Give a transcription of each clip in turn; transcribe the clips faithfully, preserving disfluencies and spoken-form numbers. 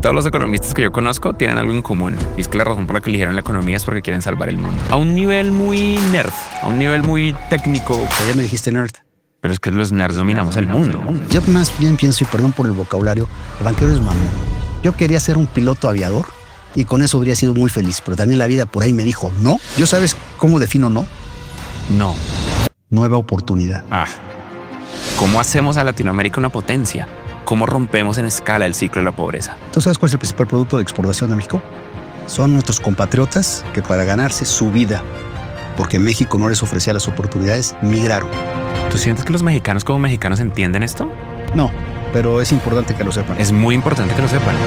Todos los economistas que yo conozco tienen algo en común, y es que la razón por la que eligieron la economía es porque quieren salvar el mundo. A un nivel muy nerd, a un nivel muy técnico. Ya me dijiste nerd. Pero es que los nerds dominamos el mundo. Yo más bien pienso, y perdón por el vocabulario, el banquero es mamón. Yo quería ser un piloto aviador y con eso habría sido muy feliz, pero también la vida por ahí me dijo no. ¿Yo sabes cómo defino no? No. Nueva oportunidad. Ah. ¿Cómo hacemos a Latinoamérica una potencia? ¿Cómo rompemos en escala el ciclo de la pobreza? ¿Tú sabes cuál es el principal producto de exportación de México? Son nuestros compatriotas que para ganarse su vida, porque México no les ofrecía las oportunidades, migraron. ¿Tú sientes que los mexicanos como mexicanos entienden esto? No, pero es importante que lo sepan. Es muy importante que lo sepan.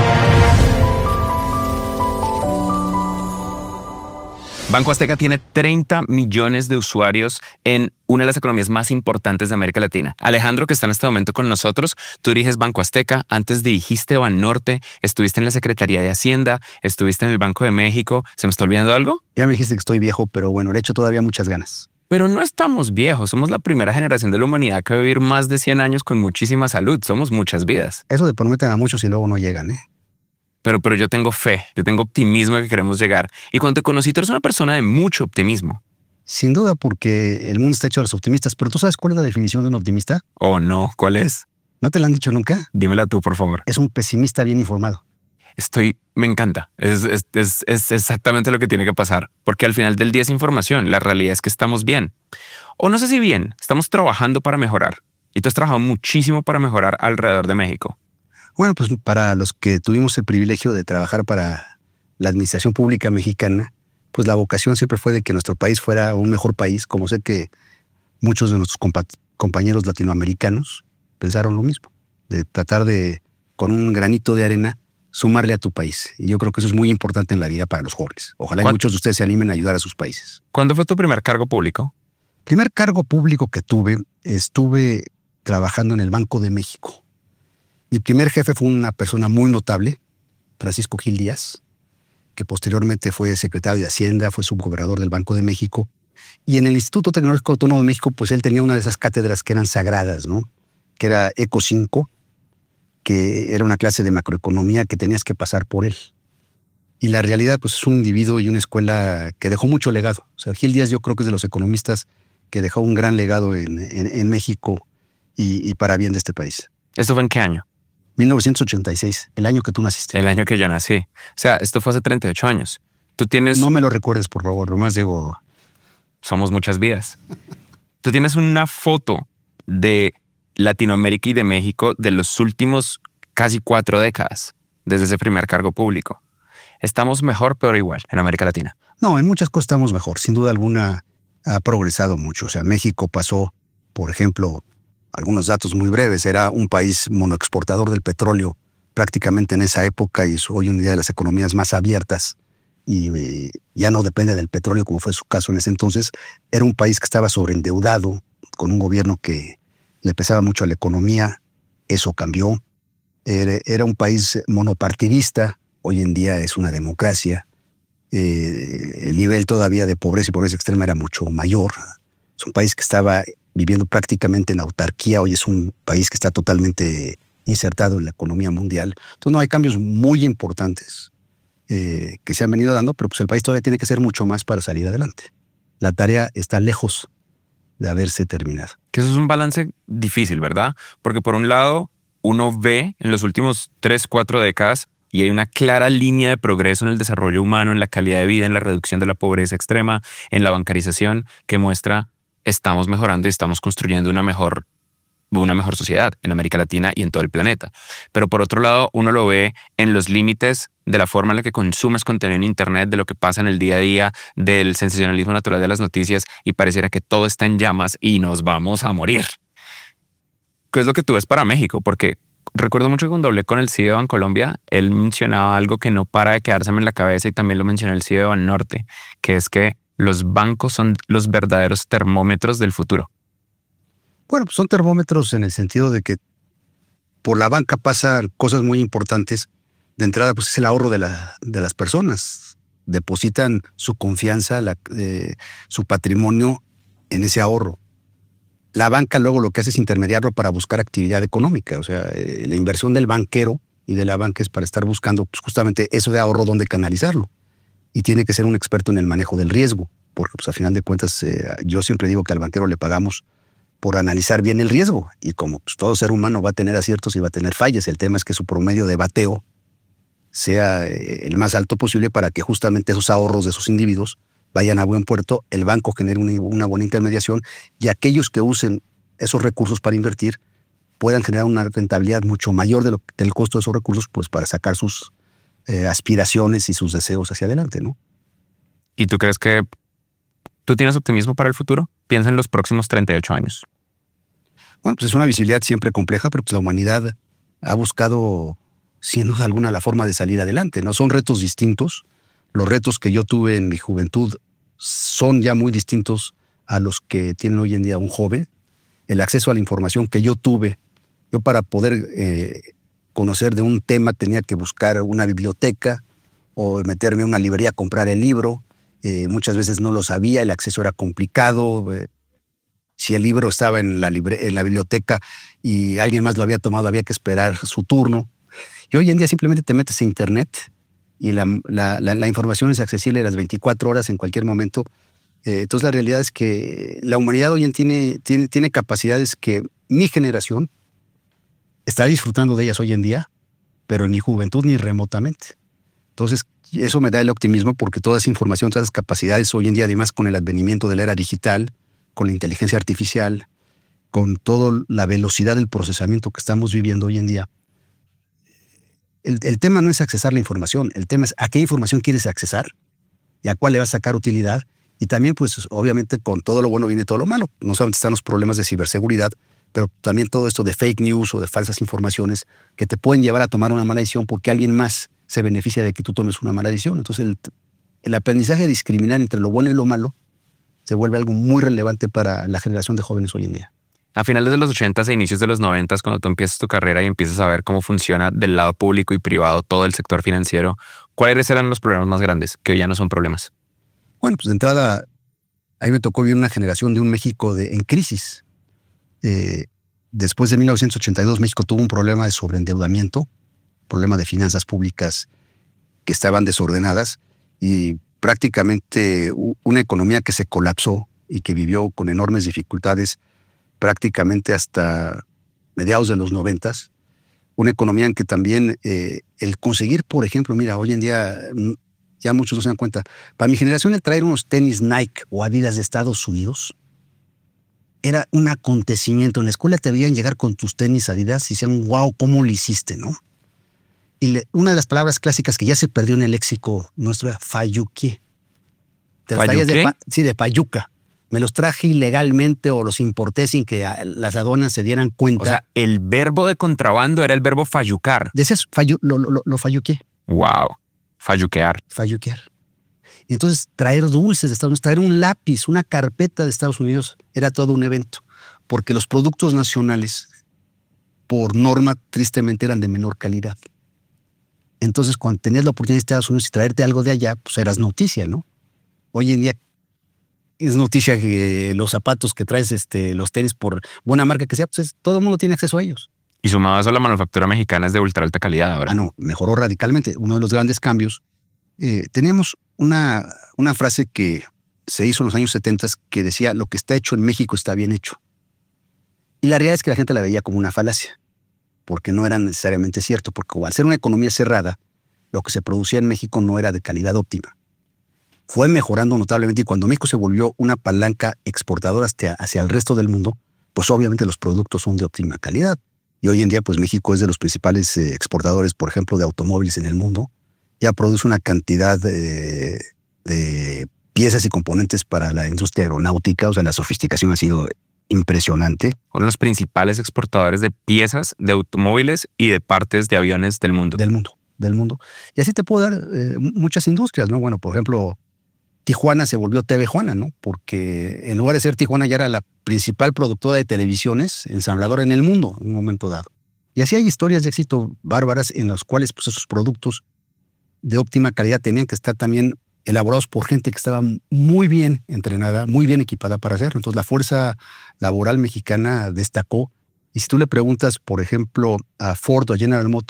Banco Azteca tiene treinta millones de usuarios en una de las economías más importantes de América Latina. Alejandro, que está en este momento con nosotros, tú diriges Banco Azteca, antes dirigiste Banorte, estuviste en la Secretaría de Hacienda, estuviste en el Banco de México. ¿Se me está olvidando algo? Ya me dijiste que estoy viejo, pero bueno, le echo todavía muchas ganas. Pero no estamos viejos, somos la primera generación de la humanidad que va a vivir más de cien años con muchísima salud. Somos muchas vidas. Eso de prometen a muchos y luego no llegan, ¿eh? Pero, pero yo tengo fe, yo tengo optimismo de que queremos llegar. Y cuando te conocí, tú eres una persona de mucho optimismo. Sin duda, porque el mundo está hecho de los optimistas. Pero ¿tú sabes cuál es la definición de un optimista? Oh, no. ¿Cuál es? ¿No te la han dicho nunca? Dímela tú, por favor. Es un pesimista bien informado. Estoy, me encanta. Es, es, es, es exactamente lo que tiene que pasar. Porque al final del día es información. La realidad es que estamos bien. O no sé si bien, estamos trabajando para mejorar. Y tú has trabajado muchísimo para mejorar alrededor de México. Bueno, pues para los que tuvimos el privilegio de trabajar para la administración pública mexicana, pues la vocación siempre fue de que nuestro país fuera un mejor país, como sé que muchos de nuestros compa compañeros latinoamericanos pensaron lo mismo, de tratar de, con un granito de arena, sumarle a tu país. Y yo creo que eso es muy importante en la vida para los jóvenes. Ojalá y muchos de ustedes se animen a ayudar a sus países. ¿Cuándo fue tu primer cargo público? Primer cargo público que tuve, estuve trabajando en el Banco de México. Mi primer jefe fue una persona muy notable, Francisco Gil Díaz, que posteriormente fue secretario de Hacienda, fue subgobernador del Banco de México. Y en el Instituto Tecnológico Autónomo de México, pues él tenía una de esas cátedras que eran sagradas, ¿no? Que era Eco cinco, que era una clase de macroeconomía que tenías que pasar por él. Y la realidad, pues es un individuo y una escuela que dejó mucho legado. O sea, Gil Díaz yo creo que es de los economistas que dejó un gran legado en, en, en México y, y para bien de este país. ¿Esto fue en qué año? mil novecientos ochenta y seis, el año que tú naciste. El año que yo nací. O sea, esto fue hace treinta y ocho años. Tú tienes... No me lo recuerdes, por favor. Nomás digo... Somos muchas vidas. Tú tienes una foto de Latinoamérica y de México de los últimos casi cuatro décadas, desde ese primer cargo público. ¿Estamos mejor, pero igual en América Latina? No, en muchas cosas estamos mejor. Sin duda alguna ha progresado mucho. O sea, México pasó, por ejemplo... Algunos datos muy breves. Era un país monoexportador del petróleo prácticamente en esa época y es hoy en día de las economías más abiertas y eh, ya no depende del petróleo como fue su caso en ese entonces. Era un país que estaba sobreendeudado, con un gobierno que le pesaba mucho a la economía. Eso cambió. Era, era un país monopartidista. Hoy en día es una democracia. Eh, el nivel todavía de pobreza y pobreza extrema era mucho mayor. Es un país que estaba viviendo prácticamente en autarquía. Hoy es un país que está totalmente insertado en la economía mundial. Entonces no, hay cambios muy importantes eh, que se han venido dando, pero pues el país todavía tiene que hacer mucho más para salir adelante. La tarea está lejos de haberse terminado. Que eso es un balance difícil, ¿verdad? Porque por un lado, uno ve en los últimos tres, cuatro décadas y hay una clara línea de progreso en el desarrollo humano, en la calidad de vida, en la reducción de la pobreza extrema, en la bancarización, que muestra estamos mejorando y estamos construyendo una mejor, una mejor sociedad en América Latina y en todo el planeta. Pero por otro lado, uno lo ve en los límites de la forma en la que consumes contenido en Internet, de lo que pasa en el día a día, del sensacionalismo natural de las noticias y pareciera que todo está en llamas y nos vamos a morir. ¿Qué es lo que tú ves para México? Porque recuerdo mucho que cuando hablé con el C E O de Bancolombia, él mencionaba algo que no para de quedárseme en la cabeza y también lo mencionó el C E O de Banorte, que es que los bancos son los verdaderos termómetros del futuro. Bueno, pues son termómetros en el sentido de que por la banca pasan cosas muy importantes. De entrada, pues es el ahorro de, la, de las personas. Depositan su confianza, la, eh, su patrimonio en ese ahorro. La banca luego lo que hace es intermediarlo para buscar actividad económica. O sea, eh, la inversión del banquero y de la banca es para estar buscando pues, justamente eso de ahorro, dónde canalizarlo. Y tiene que ser un experto en el manejo del riesgo, porque pues a final de cuentas eh, yo siempre digo que al banquero le pagamos por analizar bien el riesgo. Y como pues, todo ser humano va a tener aciertos y va a tener fallas, el tema es que su promedio de bateo sea eh, el más alto posible para que justamente esos ahorros de esos individuos vayan a buen puerto, el banco genere una, una buena intermediación y aquellos que usen esos recursos para invertir puedan generar una rentabilidad mucho mayor de lo, del costo de esos recursos, pues para sacar sus eh, aspiraciones y sus deseos hacia adelante, ¿no? ¿Y tú crees que tú tienes optimismo para el futuro? Piensa en los próximos treinta y ocho años. Bueno, pues es una visibilidad siempre compleja, pero pues la humanidad ha buscado, sin duda alguna, la forma de salir adelante, ¿no? Son retos distintos. Los retos que yo tuve en mi juventud son ya muy distintos a los que tiene hoy en día un joven. El acceso a la información que yo tuve, yo para poder eh, conocer de un tema tenía que buscar una biblioteca o meterme a una librería a comprar el libro. Eh, muchas veces no lo sabía, el acceso era complicado. Eh, si el libro estaba en la, libre, en la biblioteca y alguien más lo había tomado, había que esperar su turno. Y hoy en día simplemente te metes a internet y la, la, la, la información es accesible a las veinticuatro horas en cualquier momento. Eh, entonces la realidad es que la humanidad hoy en día tiene, tiene, tiene capacidades que mi generación está disfrutando de ellas hoy en día, pero en mi juventud ni remotamente. Entonces eso me da el optimismo porque toda esa información, todas esas capacidades hoy en día, además con el advenimiento de la era digital, con la inteligencia artificial, con toda la velocidad del procesamiento que estamos viviendo hoy en día, el, el tema no es accesar la información, el tema es a qué información quieres accesar y a cuál le vas a sacar utilidad. Y también, pues, obviamente, con todo lo bueno viene todo lo malo. No solamente están los problemas de ciberseguridad, pero también todo esto de fake news o de falsas informaciones que te pueden llevar a tomar una mala decisión porque alguien más se beneficia de que tú tomes una mala decisión. Entonces, el, el aprendizaje de discriminar entre lo bueno y lo malo se vuelve algo muy relevante para la generación de jóvenes hoy en día. A finales de los ochentas e inicios de los noventas, cuando tú empiezas tu carrera y empiezas a ver cómo funciona del lado público y privado todo el sector financiero, ¿cuáles eran los problemas más grandes que hoy ya no son problemas? Bueno, pues de entrada, a mí me tocó vivir una generación de un México de, en crisis. Eh, después de mil novecientos ochenta y dos, México tuvo un problema de sobreendeudamiento, problema de finanzas públicas que estaban desordenadas y prácticamente una economía que se colapsó y que vivió con enormes dificultades prácticamente hasta mediados de los noventas. Una economía en que también eh, el conseguir, por ejemplo, mira, hoy en día ya muchos no se dan cuenta, para mi generación el traer unos tenis Nike o Adidas de Estados Unidos era un acontecimiento. En la escuela te veían llegar con tus tenis Adidas y decían, wow, ¿cómo lo hiciste, no? Y le, una de las palabras clásicas que ya se perdió en el léxico nuestro era fayuqué. Te los traías de, sí, de payuca. Me los traje ilegalmente o los importé sin que las aduanas se dieran cuenta. O sea, el verbo de contrabando era el verbo fayucar. Decías, fallu, lo, lo, lo fayuqué. Wow, fayuquear. Fayuquear. Y entonces traer dulces de Estados Unidos, traer un lápiz, una carpeta de Estados Unidos, era todo un evento. Porque los productos nacionales, por norma, tristemente eran de menor calidad. Entonces, cuando tenías la oportunidad de Estados Unidos y traerte algo de allá, pues eras noticia, ¿no? Hoy en día es noticia que los zapatos que traes, este, los tenis, por buena marca que sea, pues es, todo el mundo tiene acceso a ellos. Y sumado a eso, la manufactura mexicana es de ultra alta calidad ahora. Ah, no, mejoró radicalmente. Uno de los grandes cambios. Eh, teníamos una, una frase que se hizo en los años setenta que decía, lo que está hecho en México está bien hecho. Y la realidad es que la gente la veía como una falacia, porque no era necesariamente cierto, porque al ser una economía cerrada, lo que se producía en México no era de calidad óptima. Fue mejorando notablemente y cuando México se volvió una palanca exportadora hacia, hacia el resto del mundo, pues obviamente los productos son de óptima calidad. Y hoy en día, pues México es de los principales eh, exportadores, por ejemplo, de automóviles en el mundo. Ya produce una cantidad de, de piezas y componentes para la industria aeronáutica, o sea, la sofisticación ha sido impresionante. Uno de los principales exportadores de piezas, de automóviles y de partes de aviones del mundo. Del mundo, del mundo. Y así te puedo dar eh, muchas industrias, ¿no? Bueno, por ejemplo, Tijuana se volvió T V Juana, ¿no? Porque en lugar de ser Tijuana ya era la principal productora de televisiones ensambladora en el mundo en un momento dado. Y así hay historias de éxito bárbaras en las cuales pues, esos productos de óptima calidad tenían que estar también elaborados por gente que estaba muy bien entrenada, muy bien equipada para hacerlo. Entonces la fuerza laboral mexicana destacó. Y si tú le preguntas, por ejemplo, a Ford o a General Motors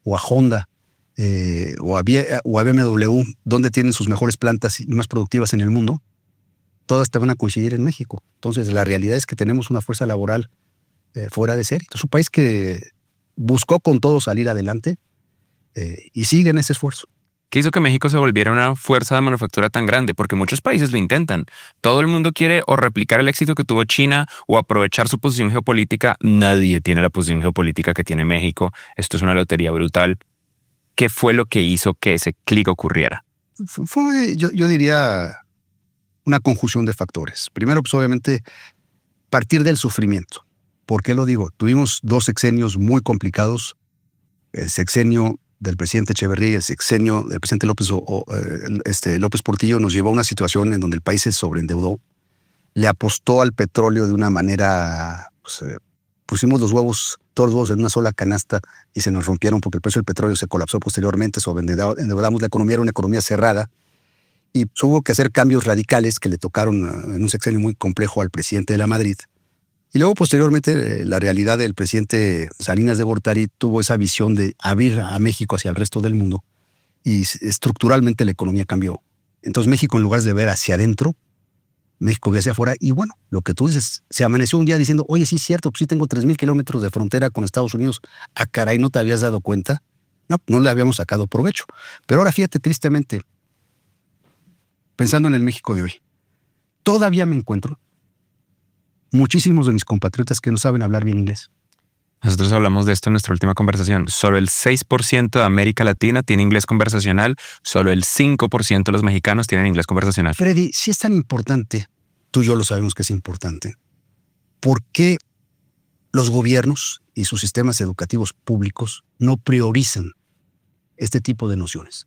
o a Honda, eh, o, a B- o a B M W, donde tienen sus mejores plantas y más productivas en el mundo, todas te van a coincidir en México. Entonces, la realidad es que tenemos una fuerza laboral eh, fuera de serie. Es un país que buscó con todo salir adelante eh, y sigue en ese esfuerzo. ¿Qué hizo que México se volviera una fuerza de manufactura tan grande? Porque muchos países lo intentan. Todo el mundo quiere o replicar el éxito que tuvo China o aprovechar su posición geopolítica. Nadie tiene la posición geopolítica que tiene México. Esto es una lotería brutal. ¿Qué fue lo que hizo que ese clic ocurriera? Fue, yo, yo diría, una conjunción de factores. Primero, pues obviamente, partir del sufrimiento. ¿Por qué lo digo? Tuvimos dos sexenios muy complicados. El sexenio del presidente Echeverría y el sexenio del presidente López, o, o, eh, este, López Portillo nos llevó a una situación en donde el país se sobreendeudó. Le apostó al petróleo de una manera, pues, eh, pusimos los huevos, todos los huevos en una sola canasta y se nos rompieron porque el precio del petróleo se colapsó posteriormente, sobreendeudamos la economía, era una economía cerrada y pues, hubo que hacer cambios radicales que le tocaron uh, en un sexenio muy complejo al presidente de la Madrid. Y luego, posteriormente, eh, la realidad del presidente Salinas de Gortari tuvo esa visión de abrir a México hacia el resto del mundo y estructuralmente la economía cambió. Entonces, México, en lugar de ver hacia adentro, México ve hacia afuera. Y bueno, lo que tú dices, se amaneció un día diciendo, oye, sí es cierto, pues sí tengo tres mil kilómetros de frontera con Estados Unidos. Ah, caray, ¿no te habías dado cuenta? No, no le habíamos sacado provecho. Pero ahora fíjate, tristemente, pensando en el México de hoy, todavía me encuentro muchísimos de mis compatriotas que no saben hablar bien inglés. Nosotros hablamos de esto en nuestra última conversación. Solo el seis por ciento de América Latina tiene inglés conversacional. Solo el cinco por ciento de los mexicanos tienen inglés conversacional. Freddy, si es tan importante, tú y yo lo sabemos que es importante, ¿por qué los gobiernos y sus sistemas educativos públicos no priorizan este tipo de nociones?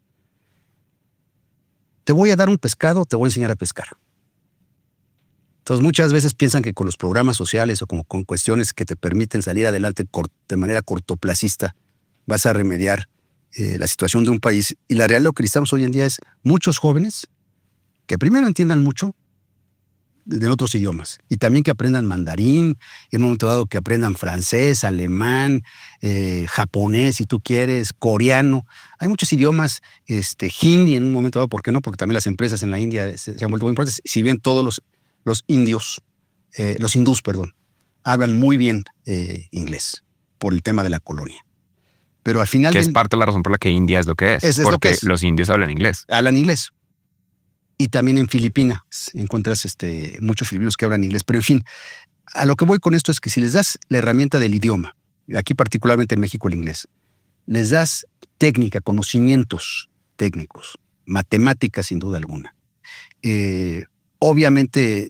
Te voy a dar un pescado, te voy a enseñar a pescar. Entonces, muchas veces piensan que con los programas sociales o como con cuestiones que te permiten salir adelante de manera cortoplacista vas a remediar eh, la situación de un país. Y la realidad, lo que necesitamos hoy en día es muchos jóvenes que primero entiendan mucho de otros idiomas y también que aprendan mandarín, en un momento dado que aprendan francés, alemán, eh, japonés, si tú quieres, coreano. Hay muchos idiomas, este, hindi en un momento dado, ¿por qué no? Porque también las empresas en la India se, se han vuelto muy importantes. Si bien todos los Los indios, eh, los hindús, perdón, hablan muy bien eh, inglés por el tema de la colonia. Pero al final... Que del, es parte de la razón por la que India es lo que es. es, es porque lo que es. Los indios hablan inglés. Hablan inglés. Y también en Filipinas encuentras este, muchos filipinos que hablan inglés. Pero en fin, a lo que voy con esto es que si les das la herramienta del idioma, aquí particularmente en México el inglés, les das técnica, conocimientos técnicos, matemáticas sin duda alguna, eh, obviamente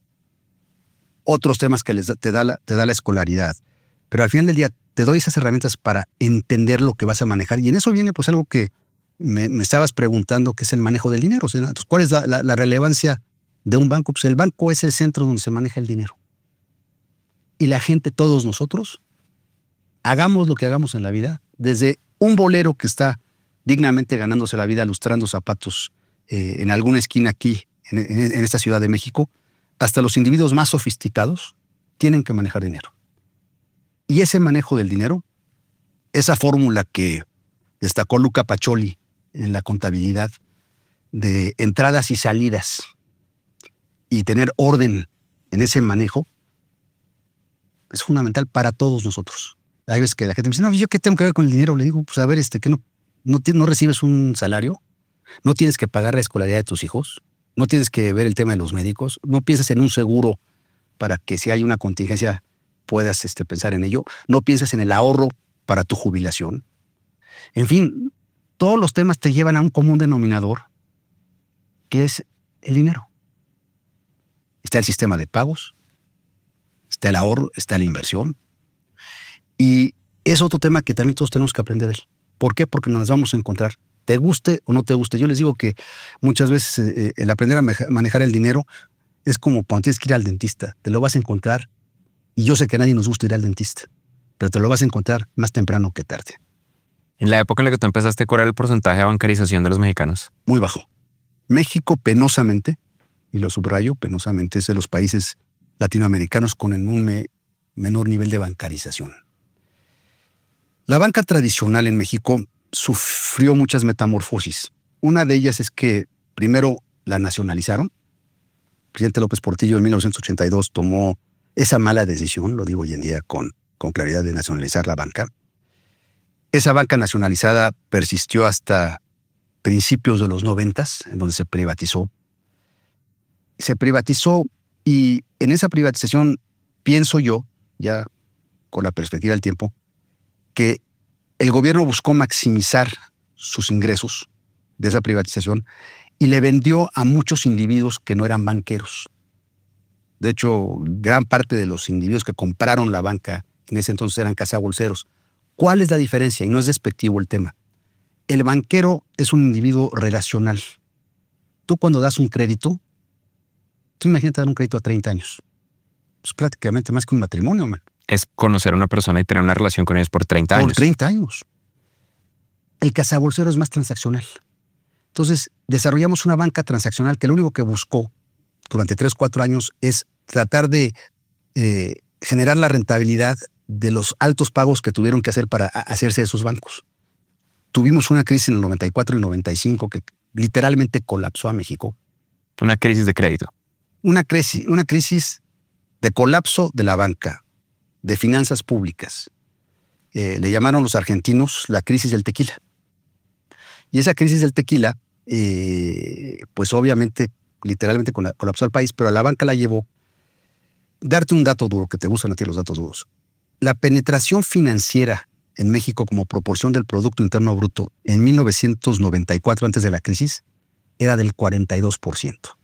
otros temas que les da, te, da la, te da la escolaridad. Pero al final del día te doy esas herramientas para entender lo que vas a manejar. Y en eso viene pues algo que me, me estabas preguntando, que es el manejo del dinero. Entonces, ¿cuál es la, la, la relevancia de un banco? Pues el banco es el centro donde se maneja el dinero. Y la gente, todos nosotros, hagamos lo que hagamos en la vida, desde un bolero que está dignamente ganándose la vida lustrando zapatos eh, en alguna esquina aquí, en, en, en esta Ciudad de México, hasta los individuos más sofisticados, tienen que manejar dinero. Y ese manejo del dinero, esa fórmula que destacó Luca Pacioli en la contabilidad, de entradas y salidas, y tener orden en ese manejo, es fundamental para todos nosotros. Hay veces que la gente me dice, no, ¿yo qué tengo que ver con el dinero? Le digo, pues a ver, este, que no, no, no recibes un salario, no tienes que pagar la escolaridad de tus hijos, no tienes que ver el tema de los médicos, no piensas en un seguro para que si hay una contingencia puedas este, pensar en ello, no piensas en el ahorro para tu jubilación. En fin, todos los temas te llevan a un común denominador, que es el dinero. Está el sistema de pagos, está el ahorro, está la inversión, y es otro tema que también todos tenemos que aprender de él. ¿Por qué? Porque nos vamos a encontrar, te guste o no te guste. Yo les digo que muchas veces eh, el aprender a manejar el dinero es como cuando tienes que ir al dentista. Te lo vas a encontrar, y yo sé que a nadie nos gusta ir al dentista, pero te lo vas a encontrar más temprano que tarde. En la época en la que tú empezaste, ¿cuál era el porcentaje de bancarización de los mexicanos? Muy bajo. México, penosamente, y lo subrayo, penosamente, es de los países latinoamericanos con un me- menor nivel de bancarización. La banca tradicional en México sufrió muchas metamorfosis. Una de ellas es que primero la nacionalizaron. El presidente López Portillo en mil novecientos ochenta y dos tomó esa mala decisión, lo digo hoy en día con, con claridad, de nacionalizar la banca. Esa banca nacionalizada persistió hasta principios de los noventas, en donde se privatizó. Se privatizó y en esa privatización pienso yo, ya con la perspectiva del tiempo, que el gobierno buscó maximizar sus ingresos de esa privatización y le vendió a muchos individuos que no eran banqueros. De hecho, gran parte de los individuos que compraron la banca en ese entonces eran cazabolseros. ¿Cuál es la diferencia? Y no es despectivo el tema. El banquero es un individuo relacional. Tú cuando das un crédito, tú imagínate dar un crédito a treinta años. Es prácticamente más que un matrimonio, man. Es conocer a una persona y tener una relación con ellos por treinta años. Por treinta años. El cazabolsero es más transaccional. Entonces, desarrollamos una banca transaccional que lo único que buscó durante tres, cuatro años es tratar de eh, generar la rentabilidad de los altos pagos que tuvieron que hacer para hacerse de esos bancos. Tuvimos una crisis en el noventa y cuatro y noventa y cinco que literalmente colapsó a México. Una crisis de crédito. Una crisis, una crisis de colapso de la banca, de finanzas públicas. Eh, le llamaron los argentinos la crisis del tequila. Y esa crisis del tequila, eh, pues obviamente, literalmente colapsó al país, pero a la banca la llevó. Darte un dato duro, que te gustan a ti los datos duros. La penetración financiera en México como proporción del Producto Interno Bruto en mil novecientos noventa y cuatro, antes de la crisis, era del cuarenta y dos por ciento.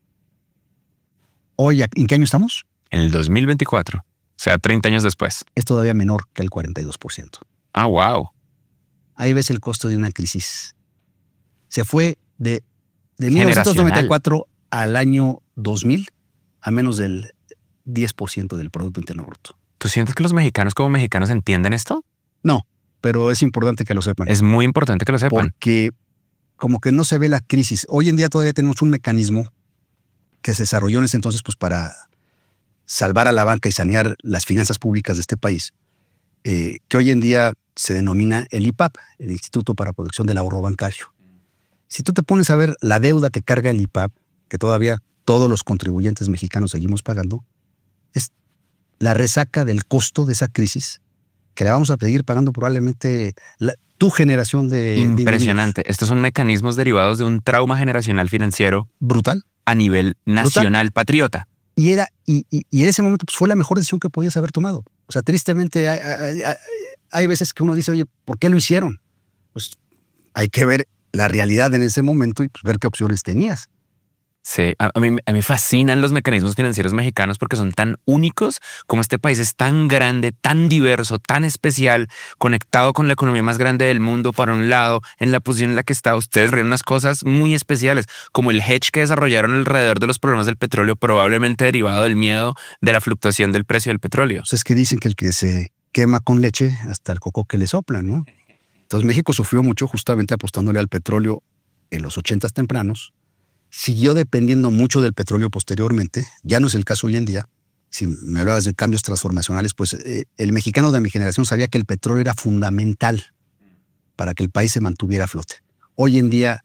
Hoy, ¿en qué año estamos? En el dos mil veinticuatro, o sea, treinta años después. Es todavía menor que el cuarenta y dos por ciento. Ah, wow. Ahí ves el costo de una crisis. Se fue de, de mil novecientos noventa y cuatro al año dos mil a menos del diez por ciento del Producto Interno Bruto. ¿Tú sientes que los mexicanos como mexicanos entienden esto? No, pero es importante que lo sepan. Es muy importante que lo sepan. Porque como que no se ve la crisis. Hoy en día todavía tenemos un mecanismo que se desarrolló en ese entonces pues, para salvar a la banca y sanear las finanzas públicas de este país, eh, que hoy en día se denomina el I P A B, el Instituto para Protección del Ahorro Bancario. Si tú te pones a ver la deuda que carga el I P A B, que todavía todos los contribuyentes mexicanos seguimos pagando, es la resaca del costo de esa crisis que la vamos a seguir pagando probablemente la, tu generación de... Impresionante. De Estos son mecanismos derivados de un trauma generacional financiero brutal a nivel nacional, brutal, patriota. Y, era, y, y, y en ese momento pues, fue la mejor decisión que podías haber tomado. O sea, tristemente hay, hay, hay, hay veces que uno dice, oye, ¿por qué lo hicieron? Pues hay que ver la realidad en ese momento y pues, ver qué opciones tenías. Sí, a, a, mí, a mí fascinan los mecanismos financieros mexicanos porque son tan únicos, como este país es tan grande, tan diverso, tan especial, conectado con la economía más grande del mundo. Para un lado, en la posición en la que está, ustedes ríen unas cosas muy especiales, como el hedge que desarrollaron alrededor de los problemas del petróleo, probablemente derivado del miedo de la fluctuación del precio del petróleo. Pues es que dicen que el que se quema con leche, hasta el coco que le sopla, ¿no? Entonces México sufrió mucho justamente apostándole al petróleo en los ochentas tempranos. Siguió dependiendo mucho del petróleo posteriormente. Ya no es el caso hoy en día. Si me hablabas de cambios transformacionales, pues eh, el mexicano de mi generación sabía que el petróleo era fundamental para que el país se mantuviera a flote. Hoy en día,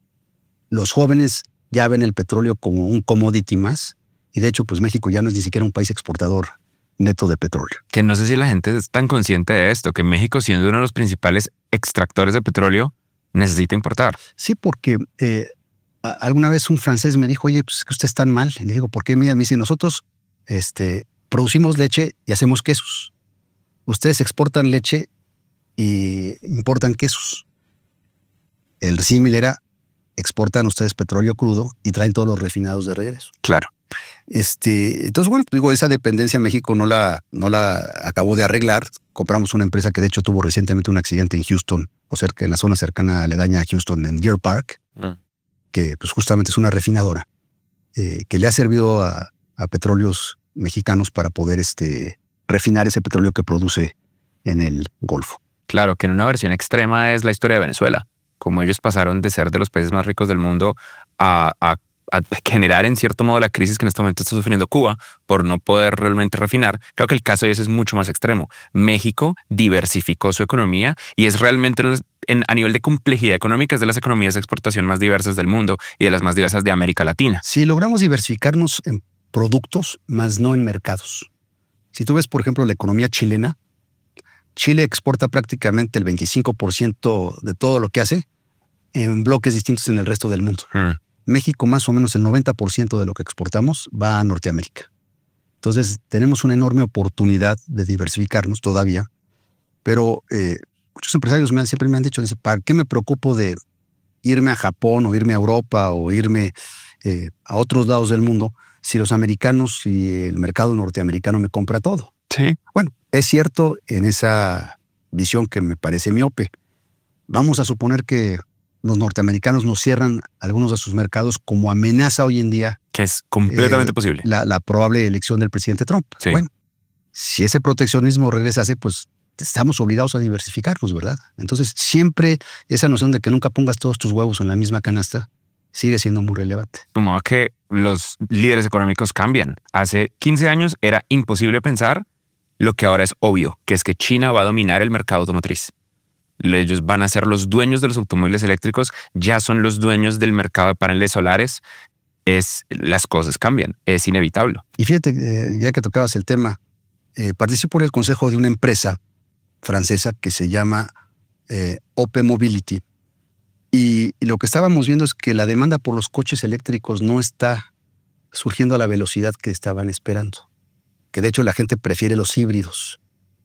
los jóvenes ya ven el petróleo como un commodity más. Y de hecho, pues México ya no es ni siquiera un país exportador neto de petróleo. Que no sé si la gente es tan consciente de esto, que México, siendo uno de los principales extractores de petróleo, necesita importar. Sí, porque... Eh, alguna vez un francés me dijo, oye, pues que usted está mal. Y le digo, ¿por qué? Mira, me dice, nosotros este, producimos leche y hacemos quesos. Ustedes exportan leche y importan quesos. El símil era, exportan ustedes petróleo crudo y traen todos los refinados de regreso. Claro. Este, entonces, bueno, digo, esa dependencia México no la, no la acabó de arreglar. Compramos una empresa que de hecho tuvo recientemente un accidente en Houston, o cerca, en la zona cercana aledaña a Houston, en Deer Park. Mm. que pues justamente es una refinadora, eh, que le ha servido a, a petróleos mexicanos para poder este, refinar ese petróleo que produce en el Golfo. Claro, que en una versión extrema es la historia de Venezuela, como ellos pasaron de ser de los países más ricos del mundo a, a a generar en cierto modo la crisis que en este momento está sufriendo Cuba por no poder realmente refinar. Creo que el caso de ese es mucho más extremo. México diversificó su economía y es realmente en, a nivel de complejidad económica es de las economías de exportación más diversas del mundo y de las más diversas de América Latina. Si logramos diversificarnos en productos, más no en mercados. Si tú ves, por ejemplo, la economía chilena, Chile exporta prácticamente el veinticinco por ciento de todo lo que hace en bloques distintos en el resto del mundo. Hmm. México, más o menos el noventa por ciento de lo que exportamos va a Norteamérica. Entonces, tenemos una enorme oportunidad de diversificarnos todavía, pero eh, muchos empresarios me han, siempre me han dicho, dice, ¿para qué me preocupo de irme a Japón o irme a Europa o irme eh, a otros lados del mundo si los americanos y el mercado norteamericano me compra todo? Sí. Bueno, es cierto en esa visión que me parece miope. Vamos a suponer que los norteamericanos nos cierran algunos de sus mercados como amenaza hoy en día. Que es completamente eh, posible. La, la probable elección del presidente Trump. Sí. Bueno, si ese proteccionismo regresase, pues estamos obligados a diversificarnos, ¿verdad? Entonces, siempre esa noción de que nunca pongas todos tus huevos en la misma canasta sigue siendo muy relevante. Como que los líderes económicos cambian. Hace quince años era imposible pensar lo que ahora es obvio, que es que China va a dominar el mercado automotriz. Ellos van a ser los dueños de los automóviles eléctricos, ya son los dueños del mercado de paneles solares. Es, las cosas cambian, es inevitable. Y fíjate, eh, ya que tocabas el tema, eh, participo en el consejo de una empresa francesa que se llama eh, Ope Mobility. Y, y lo que estábamos viendo es que la demanda por los coches eléctricos no está surgiendo a la velocidad que estaban esperando. Que de hecho la gente prefiere los híbridos.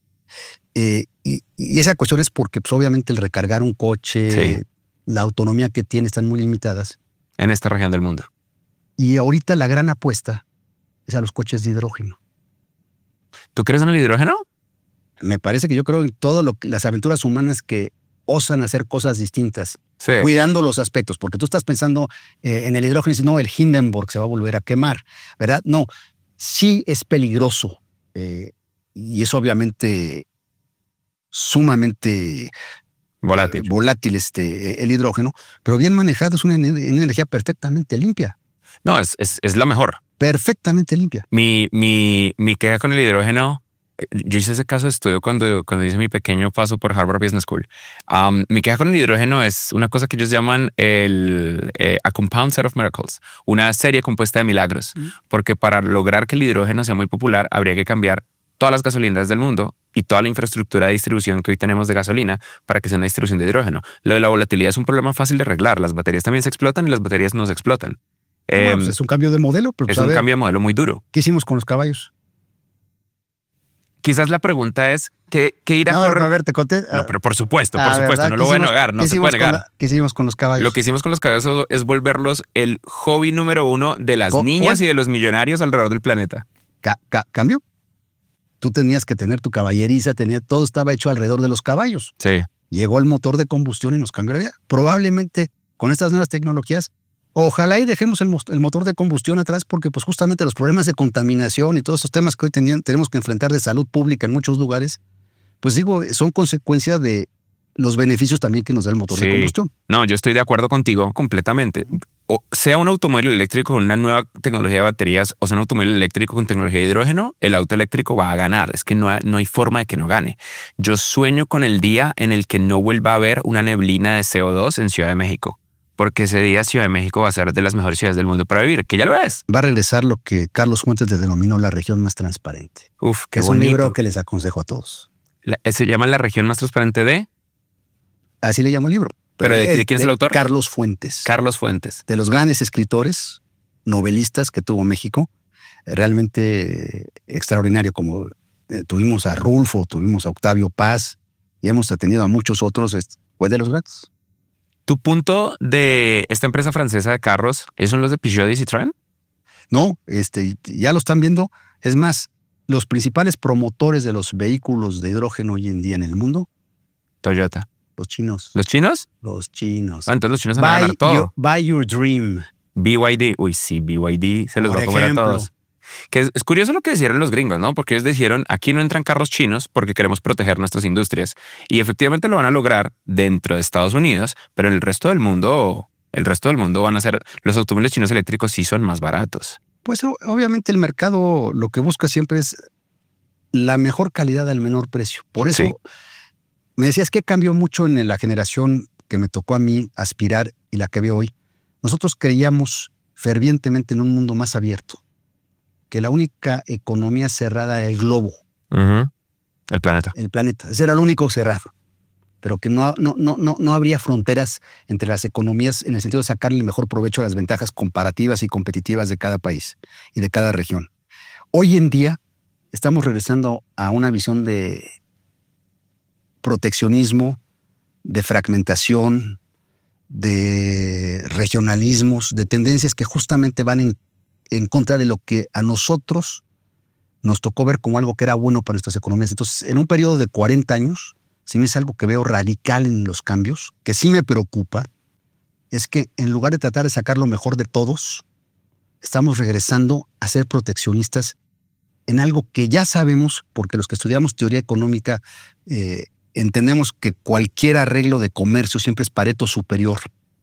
Eh, y, y esa cuestión es porque pues, obviamente el recargar un coche, sí, la autonomía que tiene están muy limitadas. En esta región del mundo. Y ahorita la gran apuesta es a los coches de hidrógeno. ¿Tú crees en el hidrógeno? Me parece que yo creo en todas las aventuras humanas que osan hacer cosas distintas, sí, cuidando los aspectos, porque tú estás pensando eh, en el hidrógeno y dices, no, el Hindenburg se va a volver a quemar, ¿verdad? No, sí es peligroso eh, y es obviamente sumamente volátil, eh, volátil este, el hidrógeno, pero bien manejado es una, una energía perfectamente limpia. No, es, es, es la mejor. Perfectamente limpia. Mi, mi, mi queja con el hidrógeno, yo hice ese caso de estudio cuando, cuando hice mi pequeño paso por Harvard Business School. Um, mi queja con el hidrógeno es una cosa que ellos llaman el, eh, a compound set of miracles, una serie compuesta de milagros, mm. porque para lograr que el hidrógeno sea muy popular habría que cambiar todas las gasolineras del mundo y toda la infraestructura de distribución que hoy tenemos de gasolina para que sea una distribución de hidrógeno. Lo de la volatilidad es un problema fácil de arreglar. Las baterías también se explotan y las baterías no se explotan. No, eh, pues es un cambio de modelo. Pero es pues, un ver, cambio de modelo muy duro. ¿Qué hicimos con los caballos? Quizás la pregunta es, ¿qué, qué irá no, a correr? A ver, te conté. No, pero por supuesto, por ah, supuesto, ¿verdad? no lo voy a negar, no se puede negar. La, ¿Qué hicimos con los caballos? Lo que hicimos con los caballos es volverlos el hobby número uno de las ¿Cómo? niñas y de los millonarios alrededor del planeta. Ca ca ¿Cambio? Tú tenías que tener tu caballeriza, tenía, todo estaba hecho alrededor de los caballos. Sí. Llegó el motor de combustión y nos cambió la vida. Probablemente con estas nuevas tecnologías, ojalá y dejemos el, el motor de combustión atrás, porque pues justamente los problemas de contaminación y todos esos temas que hoy tenían, tenemos que enfrentar de salud pública en muchos lugares, pues digo, son consecuencia de los beneficios también que nos da el motor sí. de combustión. No, yo estoy de acuerdo contigo completamente. O sea un automóvil eléctrico con una nueva tecnología de baterías o sea un automóvil eléctrico con tecnología de hidrógeno, el auto eléctrico va a ganar. Es que no hay, no hay forma de que no gane. Yo sueño con el día en el que no vuelva a haber una neblina de C O dos en Ciudad de México, porque ese día Ciudad de México va a ser de las mejores ciudades del mundo para vivir, que ya lo es. Va a regresar lo que Carlos Fuentes le denominó la región más transparente. Uf, qué es bonito. Un libro que les aconsejo a todos. La, ¿Se llama La región más transparente de? Así le llamo el libro. ¿Pero de, de quién es el autor? Carlos Fuentes. Carlos Fuentes. De los grandes escritores, novelistas que tuvo México, realmente extraordinario, como eh, tuvimos a Rulfo, tuvimos a Octavio Paz y hemos atendido a muchos otros, fue de los grandes. ¿Tu punto de esta empresa francesa de carros, esos son los de Peugeot y Citroën? No, este, ya lo están viendo. Es más, los principales promotores de los vehículos de hidrógeno hoy en día en el mundo, Toyota. Los chinos. ¿Los chinos? Los chinos. Ah, entonces los chinos van a ganar todo. Your, buy your dream. B Y D. Uy, sí, B Y D se los Por va a comer ejemplo. a todos. Que es, es curioso lo que dijeron los gringos, ¿no? Porque ellos dijeron, aquí no entran carros chinos porque queremos proteger nuestras industrias. Y efectivamente lo van a lograr dentro de Estados Unidos, pero en el resto del mundo El resto del mundo van a ser, los automóviles chinos eléctricos sí son más baratos. Pues o- obviamente el mercado lo que busca siempre es la mejor calidad al menor precio. Por eso Sí. me decías que cambió mucho en la generación que me tocó a mí aspirar y la que veo hoy. Nosotros creíamos fervientemente en un mundo más abierto, que la única economía cerrada era el globo, Ujú. El planeta. el planeta. Ese era el único cerrado, pero que no, no, no, no, no habría fronteras entre las economías en el sentido de sacarle el mejor provecho a las ventajas comparativas y competitivas de cada país y de cada región. Hoy en día estamos regresando a una visión de proteccionismo, de fragmentación, de regionalismos, de tendencias que justamente van en, en contra de lo que a nosotros nos tocó ver como algo que era bueno para nuestras economías. Entonces, en un periodo de cuarenta años, si me es algo que veo radical en los cambios, que sí me preocupa, es que en lugar de tratar de sacar lo mejor de todos, estamos regresando a ser proteccionistas en algo que ya sabemos, porque los que estudiamos teoría económica eh, entendemos que cualquier arreglo de comercio siempre es Pareto superior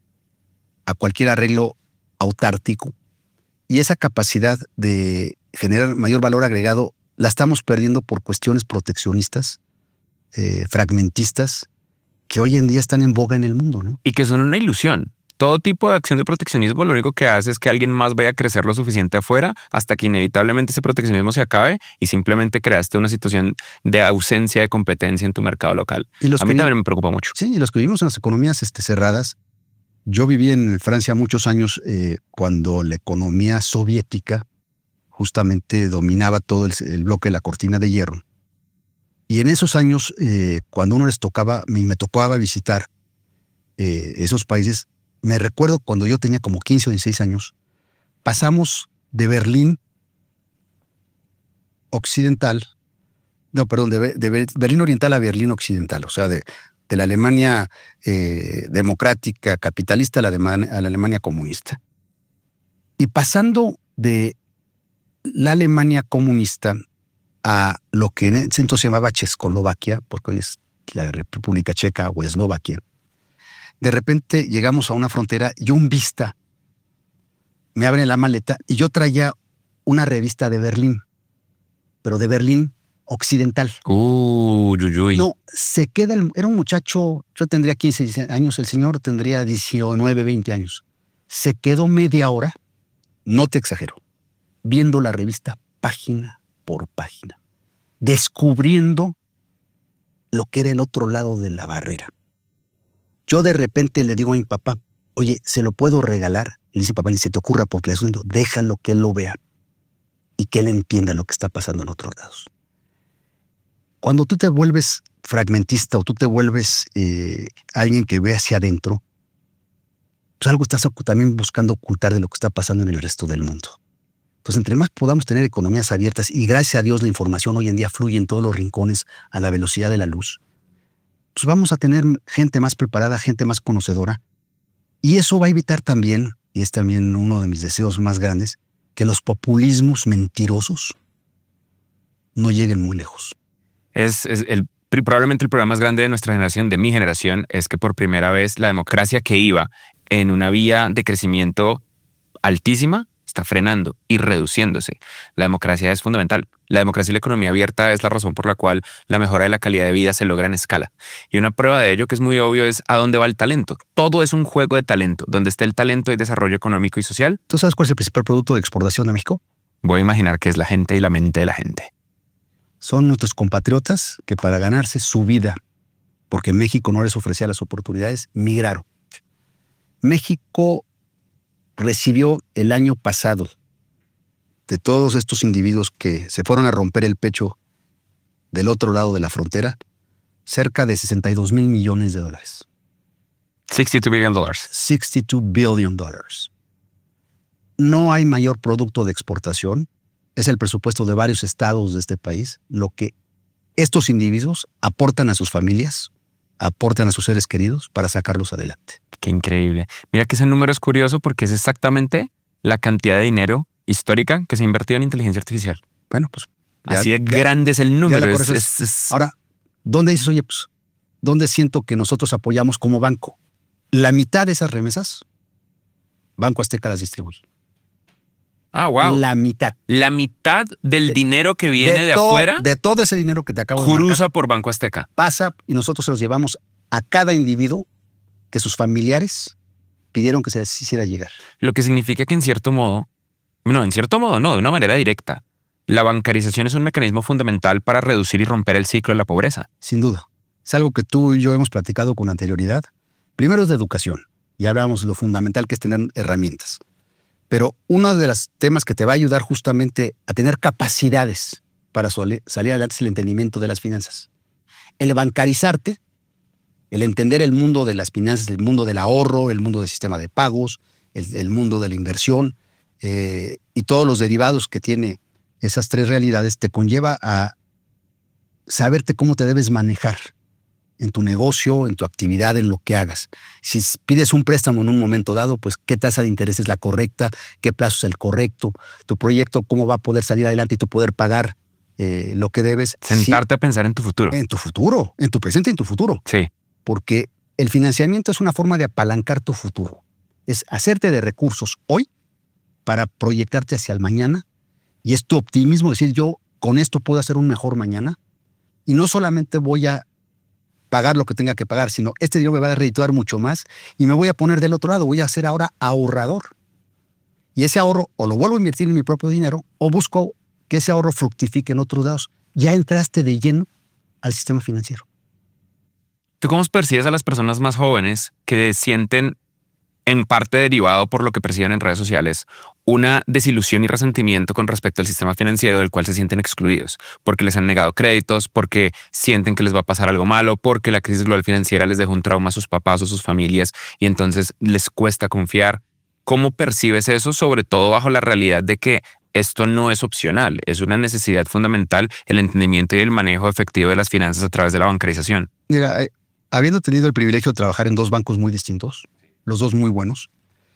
a cualquier arreglo autártico. Y esa capacidad de generar mayor valor agregado la estamos perdiendo por cuestiones proteccionistas, eh, fragmentistas, que hoy en día están en boga en el mundo, ¿no? Y que son una ilusión. Todo tipo de acción de proteccionismo lo único que hace es que alguien más vaya a crecer lo suficiente afuera hasta que inevitablemente ese proteccionismo se acabe y simplemente creaste una situación de ausencia de competencia en tu mercado local. Y los A que mí vi- también me preocupa mucho. Sí, y los que vivimos en las economías este, cerradas. Yo viví en Francia muchos años eh, cuando la economía soviética justamente dominaba todo el, el bloque de la cortina de hierro. Y en esos años, eh, cuando uno les tocaba, me, me tocaba visitar eh, esos países, me recuerdo cuando yo tenía como quince o dieciséis años, pasamos de Berlín occidental, no, perdón, de, Be- de Be- Berlín oriental a Berlín occidental, o sea, de, de la Alemania eh, democrática, capitalista a la, Alema- a la Alemania comunista. Y pasando de la Alemania comunista a lo que en ese entonces se llamaba Checoslovaquia, porque hoy es la República Checa o Eslovaquia, de repente llegamos a una frontera y un vista me abre la maleta y yo traía una revista de Berlín, pero de Berlín occidental. Uh, yuyuy. No, se queda, el, era un muchacho, yo tendría quince años, el señor tendría diecinueve, veinte años. Se quedó media hora, no te exagero, viendo la revista página por página, descubriendo lo que era el otro lado de la barrera. Yo de repente le digo a mi papá, oye, ¿se lo puedo regalar? Le dice papá, ni se te ocurra porque le estoy diciendo, déjalo que él lo vea y que él entienda lo que está pasando en otros lados. Cuando tú te vuelves fragmentista o tú te vuelves eh, alguien que ve hacia adentro, pues algo estás también buscando ocultar de lo que está pasando en el resto del mundo. Entonces, entre más podamos tener economías abiertas, y gracias a Dios la información hoy en día fluye en todos los rincones a la velocidad de la luz, pues vamos a tener gente más preparada, gente más conocedora, y eso va a evitar también, y es también uno de mis deseos más grandes, que los populismos mentirosos no lleguen muy lejos. Es, es el, probablemente el problema más grande de nuestra generación, de mi generación, es que por primera vez la democracia que iba en una vía de crecimiento altísima está frenando y reduciéndose. La democracia es fundamental. La democracia y la economía abierta es la razón por la cual la mejora de la calidad de vida se logra en escala. Y una prueba de ello que es muy obvio es a dónde va el talento. Todo es un juego de talento. Donde esté el talento y desarrollo económico y social, ¿Tú sabes cuál es el principal producto de exportación de México? voy a imaginar que es la gente y la mente de la gente. Son nuestros compatriotas que para ganarse su vida, porque México no les ofrecía las oportunidades, migraron. México recibió el año pasado de todos estos individuos que se fueron a romper el pecho del otro lado de la frontera, cerca de sesenta y dos mil millones de dólares. sesenta y dos billion dollars. sesenta y dos billion dólares. No hay mayor producto de exportación. Es el presupuesto de varios estados de este país, lo que estos individuos aportan a sus familias, aportan a sus seres queridos para sacarlos adelante. Qué increíble. Mira que ese número es curioso porque es exactamente la cantidad de dinero histórica que se ha invertido en inteligencia artificial. Bueno, pues ya, Así de ya, grande es el ya número. la Es, conoces. es- es- Ahora, ¿dónde dices, oye, pues, dónde siento que nosotros apoyamos como banco? La mitad de esas remesas Banco Azteca las distribuye. Ah, wow. La mitad. La mitad del De- dinero que viene de, de to- afuera De todo ese dinero que te acabo de marcar, cruza por Banco Azteca. pasa y nosotros se los llevamos a cada individuo que sus familiares pidieron que se les hiciera llegar. Lo que significa que en cierto modo, no, en cierto modo no, de una manera directa, la bancarización es un mecanismo fundamental para reducir y romper el ciclo de la pobreza. Sin duda. Es algo que tú y yo hemos platicado con anterioridad. Primero es de educación. Y hablábamos de lo fundamental que es tener herramientas. Pero uno de los temas que te va a ayudar justamente a tener capacidades para sole- salir adelante es el entendimiento de las finanzas. El bancarizarte, el entender el mundo de las finanzas, el mundo del ahorro, el mundo del sistema de pagos, el, el mundo de la inversión eh, y todos los derivados que tiene esas tres realidades, te conlleva a saberte cómo te debes manejar en tu negocio, en tu actividad, en lo que hagas. Si pides un préstamo en un momento dado, pues qué tasa de interés es la correcta, qué plazo es el correcto, tu proyecto, cómo va a poder salir adelante y tú poder pagar eh, lo que debes. Sentarte a pensar en tu futuro. Sí, en tu futuro, en tu presente y en tu futuro. Sí. Porque el financiamiento es una forma de apalancar tu futuro. Es hacerte de recursos hoy para proyectarte hacia el mañana. Y es tu optimismo decir, yo con esto puedo hacer un mejor mañana. Y no solamente voy a pagar lo que tenga que pagar, sino este dinero me va a redituar mucho más y me voy a poner del otro lado, voy a ser ahora ahorrador. Y ese ahorro o lo vuelvo a invertir en mi propio dinero o busco que ese ahorro fructifique en otros lados. Ya entraste de lleno al sistema financiero. ¿Tú cómo percibes a las personas más jóvenes que sienten, en parte derivado por lo que perciben en redes sociales, una desilusión y resentimiento con respecto al sistema financiero del cual se sienten excluidos, porque les han negado créditos, porque sienten que les va a pasar algo malo, porque la crisis global financiera les dejó un trauma a sus papás o sus familias y entonces les cuesta confiar? ¿Cómo percibes eso, sobre todo bajo la realidad de que esto no es opcional, es una necesidad fundamental el entendimiento y el manejo efectivo de las finanzas a través de la bancarización? Mira, eh, habiendo tenido el privilegio de trabajar en dos bancos muy distintos, los dos muy buenos,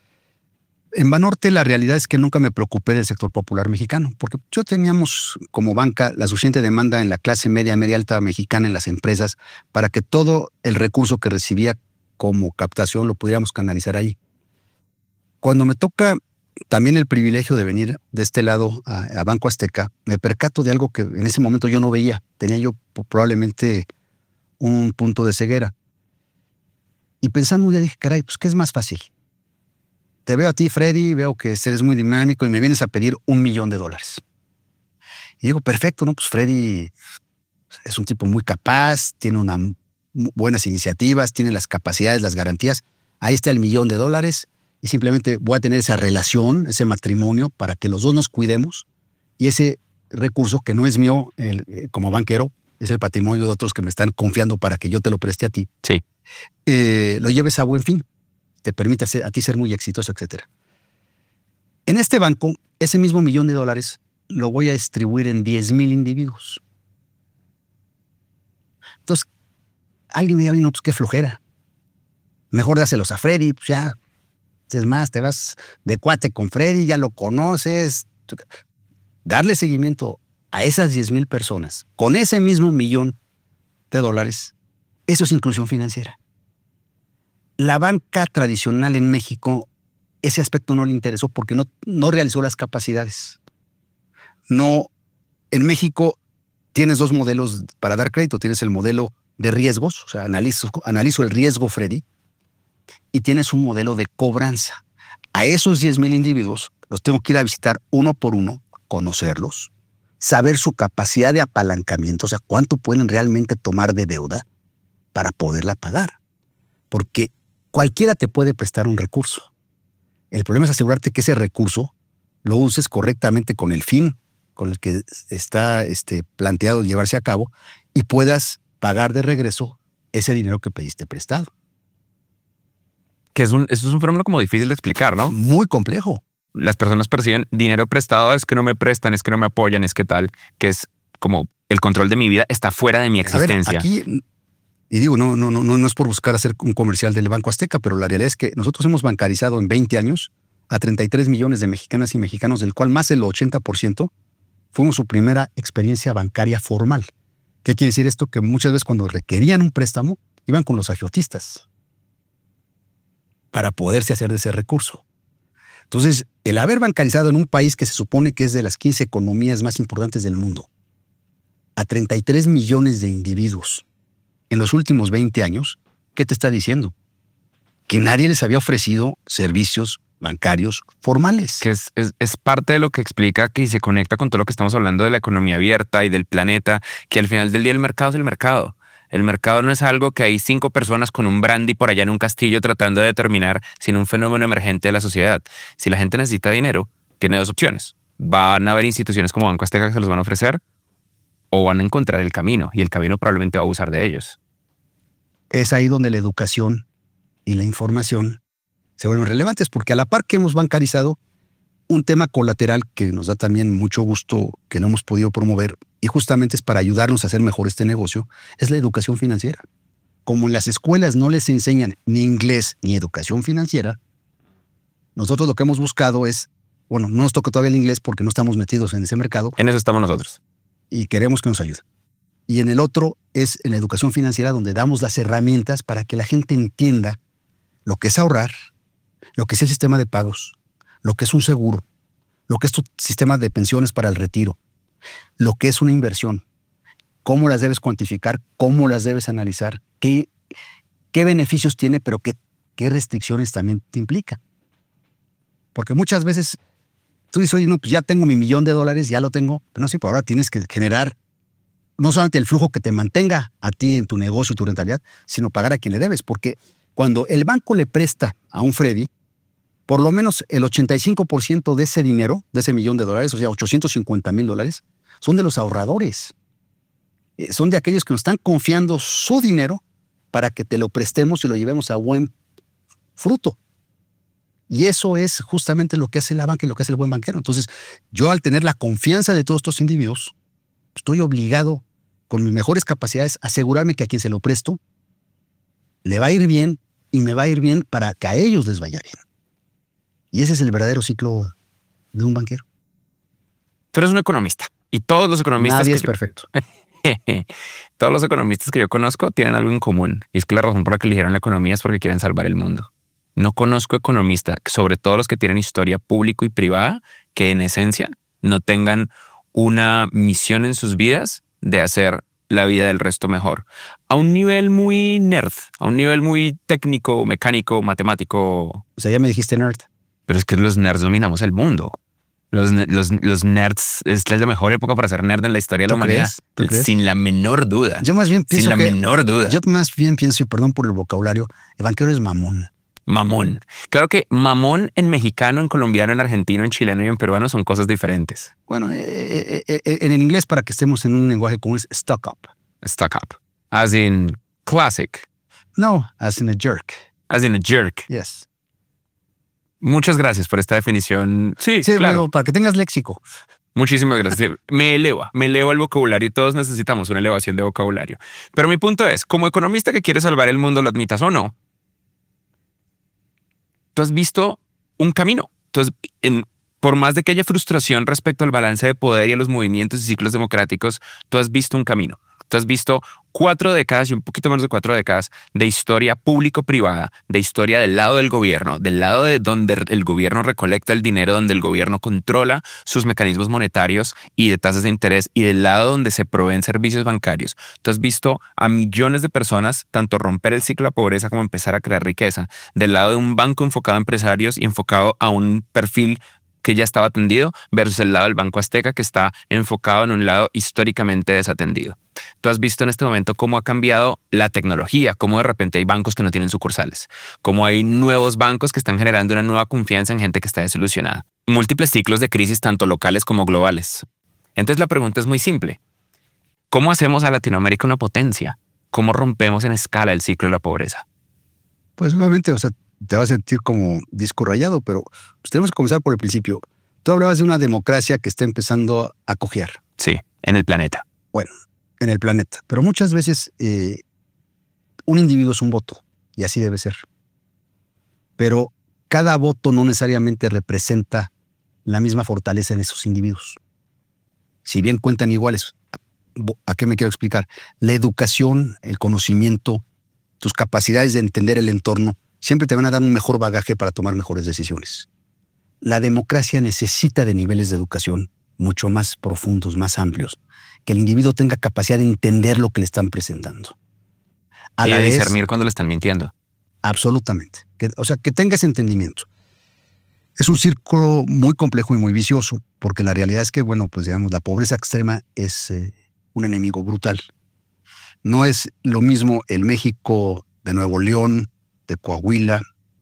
en Banorte la realidad es que nunca me preocupé del sector popular mexicano, porque yo teníamos como banca la suficiente demanda en la clase media, media alta mexicana en las empresas para que todo el recurso que recibía como captación lo pudiéramos canalizar ahí. Cuando me toca también el privilegio de venir de este lado a, a Banco Azteca, me percato de algo que en ese momento yo no veía. Tenía yo probablemente un punto de ceguera. Y pensando un día dije, caray, pues ¿qué es más fácil? Te veo a ti, Freddy, veo que eres muy dinámico y me vienes a pedir un millón de dólares. Y digo, perfecto, ¿no? Pues Freddy es un tipo muy capaz, tiene una, buenas iniciativas, tiene las capacidades, las garantías. Ahí está el millón de dólares y simplemente voy a tener esa relación, ese matrimonio para que los dos nos cuidemos y ese recurso que no es mío el, eh, como banquero, es el patrimonio de otros que me están confiando para que yo te lo preste a ti. Sí. Eh, lo lleves a buen fin. Te permite a ti ser muy exitoso, etcétera. En este banco, ese mismo millón de dólares lo voy a distribuir en diez mil individuos. Entonces, alguien me dice, no, pues qué flojera. Mejor dáselos a Freddy, pues ya. Es más, te vas de cuate con Freddy, ya lo conoces. Darle seguimiento a esas diez mil personas con ese mismo millón de dólares, eso es inclusión financiera. La banca tradicional en México, ese aspecto no le interesó porque no, no realizó las capacidades. No, en México tienes dos modelos para dar crédito. Tienes el modelo de riesgos, o sea, analizo, analizo el riesgo, Freddy, y tienes un modelo de cobranza. A esos diez mil individuos los tengo que ir a visitar uno por uno, conocerlos, saber su capacidad de apalancamiento, o sea, cuánto pueden realmente tomar de deuda para poderla pagar. Porque cualquiera te puede prestar un recurso. El problema es asegurarte que ese recurso lo uses correctamente con el fin con el que está este, planteado llevarse a cabo y puedas pagar de regreso ese dinero que pediste prestado. Que es un, eso es un fenómeno como difícil de explicar, ¿no? Muy complejo. Las personas perciben dinero prestado, es que no me prestan, es que no me apoyan, es que tal, que es como el control de mi vida está fuera de mi existencia. A ver, aquí... Y digo, no, no, no, no es por buscar hacer un comercial del Banco Azteca, pero la realidad es que nosotros hemos bancarizado en veinte años a treinta y tres millones de mexicanas y mexicanos, del cual más del ochenta por ciento fuimos su primera experiencia bancaria formal. ¿Qué quiere decir esto? Que muchas veces cuando requerían un préstamo, iban con los agiotistas para poderse hacer de ese recurso. Entonces, el haber bancarizado en un país que se supone que es de las quince economías más importantes del mundo, a treinta y tres millones de individuos en los últimos veinte años, ¿qué te está diciendo? Que nadie les había ofrecido servicios bancarios formales. Que es, es, es parte de lo que explica que se conecta con todo lo que estamos hablando de la economía abierta y del planeta, que al final del día el mercado es el mercado. El mercado no es algo que hay cinco personas con un brandy por allá en un castillo tratando de determinar, sino un fenómeno emergente de la sociedad. Si la gente necesita dinero, tiene dos opciones. Van a haber instituciones como Banco Azteca que se los van a ofrecer o van a encontrar el camino y el camino probablemente va a abusar de ellos. Es ahí donde la educación y la información se vuelven relevantes, porque a la par que hemos bancarizado, un tema colateral que nos da también mucho gusto que no hemos podido promover, y justamente es para ayudarnos a hacer mejor este negocio, es la educación financiera. Como en las escuelas no les enseñan ni inglés ni educación financiera, nosotros lo que hemos buscado es, bueno, no nos toca todavía el inglés porque no estamos metidos en ese mercado. En eso estamos nosotros. Y queremos que nos ayude. Y en el otro es en la educación financiera, donde damos las herramientas para que la gente entienda lo que es ahorrar, lo que es el sistema de pagos, lo que es un seguro, lo que es tu sistema de pensiones para el retiro, lo que es una inversión, cómo las debes cuantificar, cómo las debes analizar, qué, qué beneficios tiene, pero qué, qué restricciones también te implica. Porque muchas veces tú dices, oye, no, pues ya tengo mi millón de dólares, ya lo tengo, pero no sé, por ahora tienes que generar no solamente el flujo que te mantenga a ti en tu negocio, tu rentabilidad, sino pagar a quien le debes, porque cuando el banco le presta a un Freddy, por lo menos el ochenta y cinco por ciento de ese dinero, de ese millón de dólares, o sea, ochocientos cincuenta mil dólares, son de los ahorradores. Eh, son de aquellos que nos están confiando su dinero para que te lo prestemos y lo llevemos a buen fruto. Y eso es justamente lo que hace la banca y lo que hace el buen banquero. Entonces, yo al tener la confianza de todos estos individuos, estoy obligado, con mis mejores capacidades, a asegurarme que a quien se lo presto le va a ir bien y me va a ir bien para que a ellos les vaya bien. Y ese es el verdadero ciclo de un banquero. Tú eres un economista y todos los economistas... Nadie que es yo- perfecto. Todos los economistas que yo conozco tienen algo en común. Y es que la razón por la que eligieron la economía es porque quieren salvar el mundo. No conozco economistas, sobre todo los que tienen historia público y privada, que en esencia no tengan una misión en sus vidas de hacer la vida del resto mejor. A un nivel muy nerd, a un nivel muy técnico, mecánico, matemático. O sea, ya me dijiste nerd. Pero es que los nerds dominamos el mundo. Los, ne- los, los nerds es la mejor época para ser nerd en la historia de la ¿Tú humanidad. crees? ¿Tú crees? Sin la menor duda. Yo más bien Sin pienso la que... menor duda. Yo más bien pienso, y perdón por el vocabulario, el banquero es mamón. Mamón. Claro que mamón en mexicano, en colombiano, en argentino, en chileno y en peruano son cosas diferentes. Bueno, eh, eh, eh, eh, en el inglés, para que estemos en un lenguaje común, es stuck up. Stuck up. As in classic. No, as in a jerk. As in a jerk. Yes. Muchas gracias por esta definición. Sí, Sí, claro. bueno, para que tengas léxico. Muchísimas gracias. Me eleva, me eleva el vocabulario y todos necesitamos una elevación de vocabulario. Pero mi punto es, como economista que quiere salvar el mundo, lo admitas o no, tú has visto un camino. Entonces, en, por más de que haya frustración respecto al balance de poder y a los movimientos y ciclos democráticos, tú has visto un camino. Tú has visto cuatro décadas y un poquito menos de cuatro décadas de historia público-privada, de historia del lado del gobierno, del lado de donde el gobierno recolecta el dinero, donde el gobierno controla sus mecanismos monetarios y de tasas de interés, y del lado donde se proveen servicios bancarios. Tú has visto a millones de personas tanto romper el ciclo de la pobreza como empezar a crear riqueza, del lado de un banco enfocado a empresarios y enfocado a un perfil que ya estaba atendido versus el lado del Banco Azteca, que está enfocado en un lado históricamente desatendido. Tú has visto en este momento cómo ha cambiado la tecnología, cómo de repente hay bancos que no tienen sucursales, cómo hay nuevos bancos que están generando una nueva confianza en gente que está desilusionada. Múltiples ciclos de crisis, tanto locales como globales. Entonces la pregunta es muy simple. ¿Cómo hacemos a Latinoamérica una potencia? ¿Cómo rompemos en escala el ciclo de la pobreza? Pues nuevamente, o sea, te vas a sentir como disco rayado, pero pues tenemos que comenzar por el principio. Tú hablabas de una democracia que está empezando a cojear. Sí, en el planeta. Bueno, en el planeta. Pero muchas veces eh, un individuo es un voto, y así debe ser. Pero cada voto no necesariamente representa la misma fortaleza en esos individuos. Si bien cuentan iguales, ¿a qué me quiero explicar? La educación, el conocimiento, tus capacidades de entender el entorno, siempre te van a dar un mejor bagaje para tomar mejores decisiones. la democracia necesita de niveles de educación mucho más profundos, más amplios, que el individuo tenga capacidad de entender lo que le están presentando. A Y la de vez, discernir cuando le están mintiendo. absolutamente. Que, o sea, que tenga ese entendimiento. Es un círculo muy complejo y muy vicioso, porque la realidad es que, bueno, pues digamos, la pobreza extrema es eh, un enemigo brutal. No es lo mismo el México de Nuevo León, de Coahuila,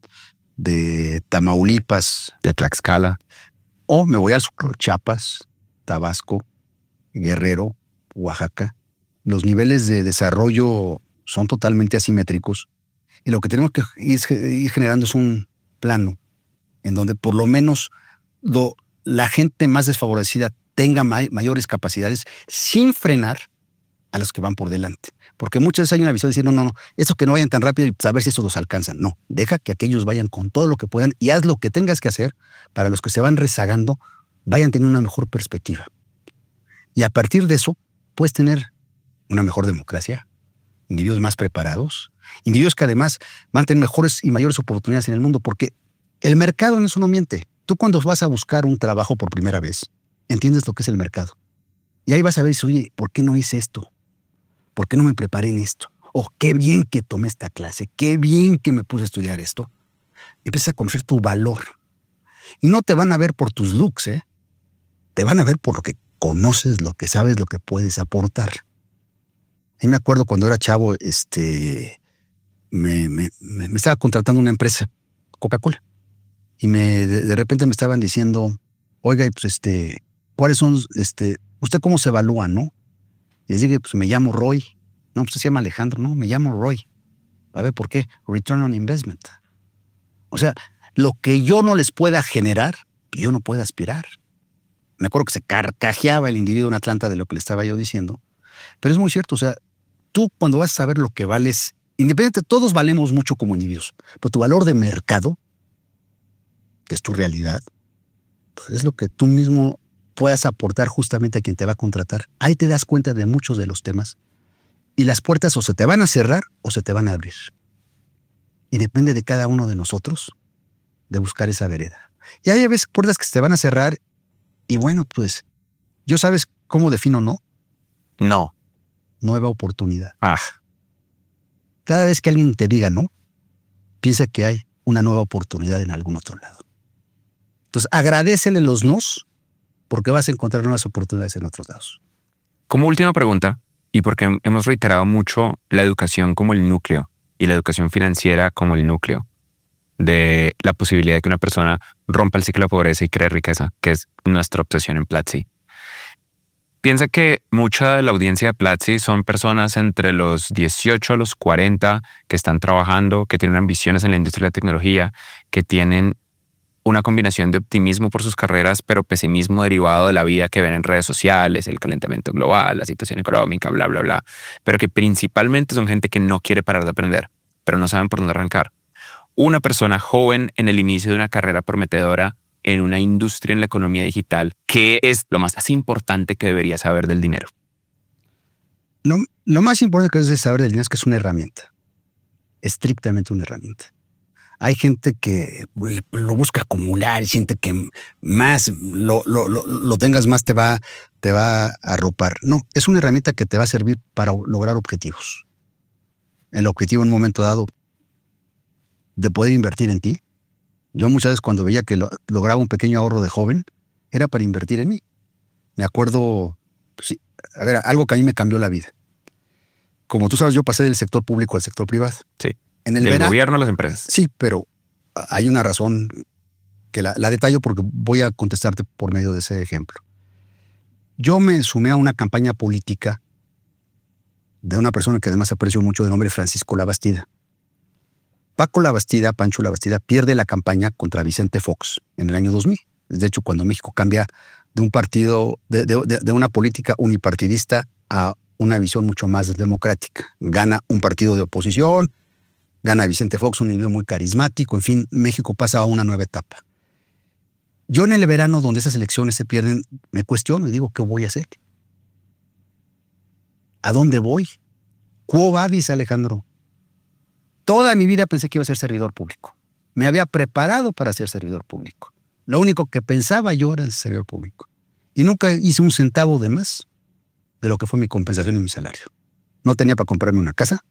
de Tamaulipas, De Tlaxcala. o me voy al sur, Chiapas, Tabasco, Guerrero, Oaxaca. Los niveles de desarrollo son totalmente asimétricos y lo que tenemos que ir, ir generando es un plano en donde por lo menos lo, la gente más desfavorecida tenga may, mayores capacidades sin frenar a los que van por delante. Porque muchas veces hay una visión de decir, no, no, no, eso que no vayan tan rápido y saber si eso los alcanzan. No, deja que aquellos vayan con todo lo que puedan y haz lo que tengas que hacer para los que se van rezagando, vayan teniendo una mejor perspectiva. Y a partir de eso, puedes tener una mejor democracia, individuos más preparados, individuos que además van a tener mejores y mayores oportunidades en el mundo, porque el mercado en eso no miente. Tú cuando vas a buscar un trabajo por primera vez, entiendes lo que es el mercado. Y ahí vas a ver, oye, ¿por qué no hice esto? ¿Por qué no me preparé en esto? Oh, qué bien que tomé esta clase, qué bien que me puse a estudiar esto. Empiezas a conocer tu valor. Y no te van a ver por tus looks, ¿eh? Te van a ver por lo que conoces, lo que sabes, lo que puedes aportar. Y me acuerdo cuando era chavo, este, me, me, me, me estaba contratando una empresa, Coca-Cola. Y me, de, de repente me estaban diciendo, oiga, pues este, ¿cuáles son, este, usted cómo se evalúa, no? Y les dije, pues me llamo Roy. No, pues se llama Alejandro. No, me llamo Roy. A ver, ¿por qué? Return on Investment. O sea, lo que yo no les pueda generar, yo no puedo aspirar. Me acuerdo que se carcajeaba el individuo en Atlanta de lo que le estaba yo diciendo. Pero es muy cierto, o sea, tú cuando vas a saber lo que vales, independientemente, todos valemos mucho como individuos, pero tu valor de mercado, que es tu realidad, pues es lo que tú mismo puedas aportar justamente a quien te va a contratar. Ahí te das cuenta de muchos de los temas y las puertas o se te van a cerrar o se te van a abrir. Y depende de cada uno de nosotros de buscar esa vereda. Y hay a veces puertas que se te van a cerrar y bueno, pues, ¿yo sabes cómo defino no? No. Nueva oportunidad. Ah. Cada vez que alguien te diga no, piensa que hay una nueva oportunidad en algún otro lado. Entonces, agradécele los nos porque vas a encontrar nuevas oportunidades en otros lados. Como última pregunta, y porque hemos reiterado mucho la educación como el núcleo y la educación financiera como el núcleo de la posibilidad de que una persona rompa el ciclo de pobreza y cree riqueza, que es nuestra obsesión en Platzi. Piensa que mucha de la audiencia de Platzi son personas entre los dieciocho a los cuarenta que están trabajando, que tienen ambiciones en la industria de la tecnología, que tienen una combinación de optimismo por sus carreras, pero pesimismo derivado de la vida que ven en redes sociales, el calentamiento global, la situación económica, bla, bla, bla. Pero que principalmente son gente que no quiere parar de aprender, pero no saben por dónde arrancar. Una persona joven en el inicio de una carrera prometedora en una industria en la economía digital, ¿qué es lo más importante que debería saber del dinero? Lo, lo más importante que es saber del dinero es que es una herramienta, estrictamente una herramienta. Hay gente que lo busca acumular, siente que más lo, lo, lo, lo tengas, más te va, te va a arropar. No, es una herramienta que te va a servir para lograr objetivos. El objetivo en un momento dado de poder invertir en ti. Yo muchas veces cuando veía que lo, lograba un pequeño ahorro de joven, era para invertir en mí. Me acuerdo, pues sí, a ver, algo que a mí me cambió la vida. Como tú sabes, yo pasé del sector público al sector privado. Sí. En el del verano, gobierno a las empresas. Sí, pero hay una razón que la, la detallo porque voy a contestarte por medio de ese ejemplo. Yo me sumé a una campaña política de una persona que además aprecio mucho, de nombre Francisco Labastida. Paco Labastida, Pancho Labastida, pierde la campaña contra Vicente Fox en el año dos mil. De hecho, cuando México cambia de un partido, de, de, de una política unipartidista a una visión mucho más democrática. Gana un partido de oposición, gana Vicente Fox, un individuo muy carismático. En fin, México pasa a una nueva etapa. Yo en el verano, donde esas elecciones se pierden, me cuestiono y digo, ¿qué voy a hacer? ¿A dónde voy? ¿Quo vadis, Alejandro? Toda mi vida pensé que iba a ser servidor público. Me había preparado para ser servidor público. Lo único que pensaba yo era el servidor público. Y nunca hice un centavo de más de lo que fue mi compensación y mi salario. No tenía para comprarme una casa.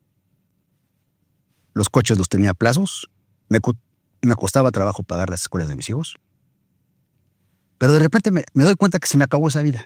Los coches los tenía a plazos. Me, me costaba trabajo pagar las escuelas de mis hijos. Pero de repente me, me doy cuenta que se me acabó esa vida.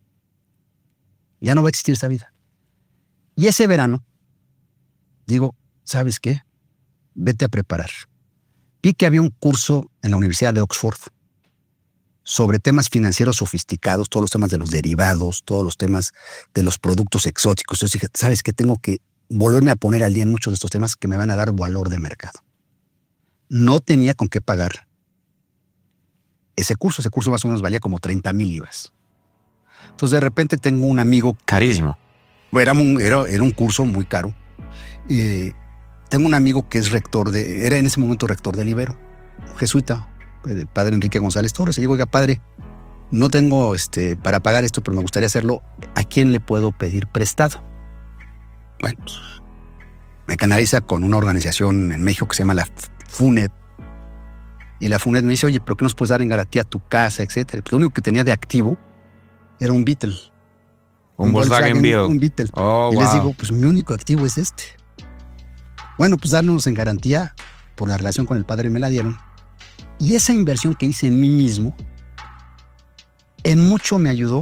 Ya no va a existir esa vida. Y ese verano, digo, ¿sabes qué? Vete a preparar. Vi que había un curso en la Universidad de Oxford sobre temas financieros sofisticados, todos los temas de los derivados, todos los temas de los productos exóticos. Entonces dije, ¿sabes qué? Tengo que volverme a poner al día en muchos de estos temas que me van a dar valor de mercado. No tenía con qué pagar ese curso. Ese curso más o menos valía como treinta mil libras. Entonces de repente tengo un amigo... Carísimo. Era un, era, era un curso muy caro. Eh, tengo un amigo que es rector de... Era en ese momento rector del Ibero, jesuita, el padre Enrique González Torres. Y digo, oiga, padre, no tengo este, para pagar esto, pero me gustaría hacerlo. ¿A quién le puedo pedir prestado? Bueno, pues, me canaliza con una organización en México que se llama la FUNED. Y la FUNED me dice, oye, ¿pero qué nos puedes dar en garantía tu casa, etcétera? Pues lo único que tenía de activo era un Beetle. Un, un Volkswagen Beetle. Un Beetle. Oh, y wow. les digo, pues mi único activo es este. Bueno, pues darnos en garantía por la relación con el padre me la dieron. Y esa inversión que hice en mí mismo, en mucho me ayudó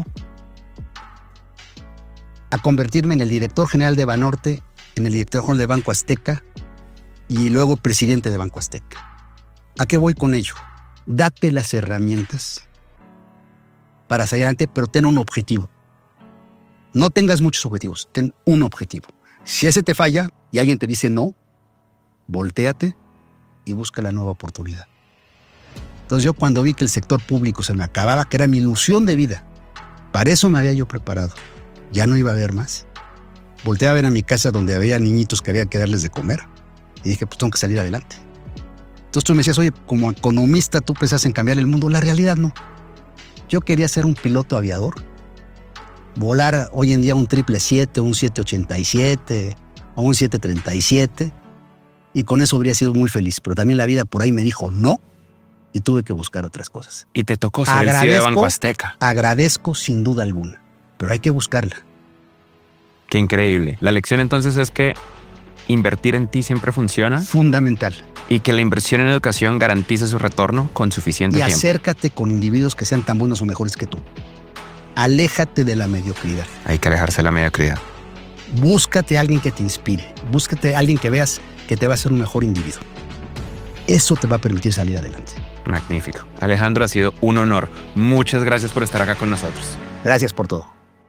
a convertirme en el director general de Banorte, en el director general de Banco Azteca y luego presidente de Banco Azteca. ¿A qué voy con ello? Date las herramientas para salir adelante, pero ten un objetivo. No tengas muchos objetivos, ten un objetivo. Si ese te falla y alguien te dice no, voltéate y busca la nueva oportunidad. Entonces yo cuando vi que el sector público se me acababa, que era mi ilusión de vida, para eso me había yo preparado, ya no iba a haber más. Volteé a ver a mi casa donde había niñitos que había que darles de comer y dije, pues tengo que salir adelante. Entonces tú me decías, oye, como economista tú pensás en cambiar el mundo. La realidad no. Yo quería ser un piloto aviador, volar hoy en día un triple siete, un siete ochenta y siete o un siete treinta y siete y con eso habría sido muy feliz. Pero también la vida por ahí me dijo no y tuve que buscar otras cosas. Y te tocó ser el C E O de Banco Azteca. Agradezco sin duda alguna, pero hay que buscarla. Qué increíble. La lección entonces es que invertir en ti siempre funciona. Fundamental. Y que la inversión en educación garantiza su retorno con suficiente y tiempo. Y acércate con individuos que sean tan buenos o mejores que tú. Aléjate de la mediocridad. Hay que alejarse de la mediocridad. Búscate a alguien que te inspire. Búscate a alguien que veas que te va a hacer un mejor individuo. Eso te va a permitir salir adelante. Magnífico. Alejandro, ha sido un honor. Muchas gracias por estar acá con nosotros. Gracias por todo.